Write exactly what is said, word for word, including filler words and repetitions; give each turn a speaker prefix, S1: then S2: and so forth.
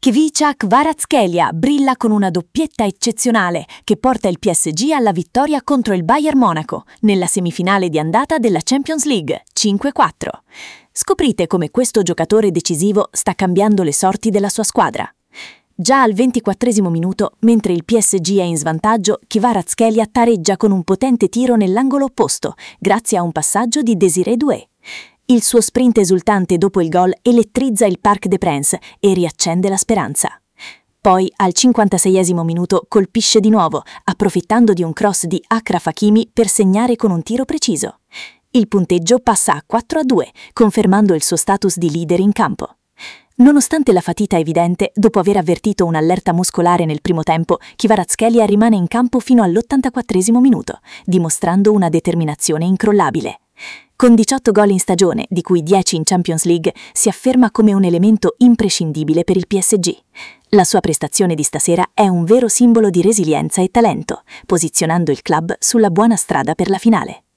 S1: Khvicha Kvaratskhelia brilla con una doppietta eccezionale che porta il P S G alla vittoria contro il Bayern Monaco nella semifinale di andata della Champions League cinque quattro. Scoprite come questo giocatore decisivo sta cambiando le sorti della sua squadra. Già al ventiquattresimo minuto, mentre il P S G è in svantaggio, Kvaratskhelia tareggia con un potente tiro nell'angolo opposto, grazie a un passaggio di Désiré Doué. Il suo sprint esultante dopo il gol elettrizza il Parc des Princes e riaccende la speranza. Poi, al cinquantaseiesimo minuto, colpisce di nuovo, approfittando di un cross di Achraf Hakimi per segnare con un tiro preciso. Il punteggio passa a quattro a due, confermando il suo status di leader in campo. Nonostante la fatica evidente, dopo aver avvertito un'allerta muscolare nel primo tempo, Kvaratskhelia rimane in campo fino all'ottantaquattresimo minuto, dimostrando una determinazione incrollabile. Con diciotto gol in stagione, di cui dieci in Champions League, si afferma come un elemento imprescindibile per il P S G. La sua prestazione di stasera è un vero simbolo di resilienza e talento, posizionando il club sulla buona strada per la finale.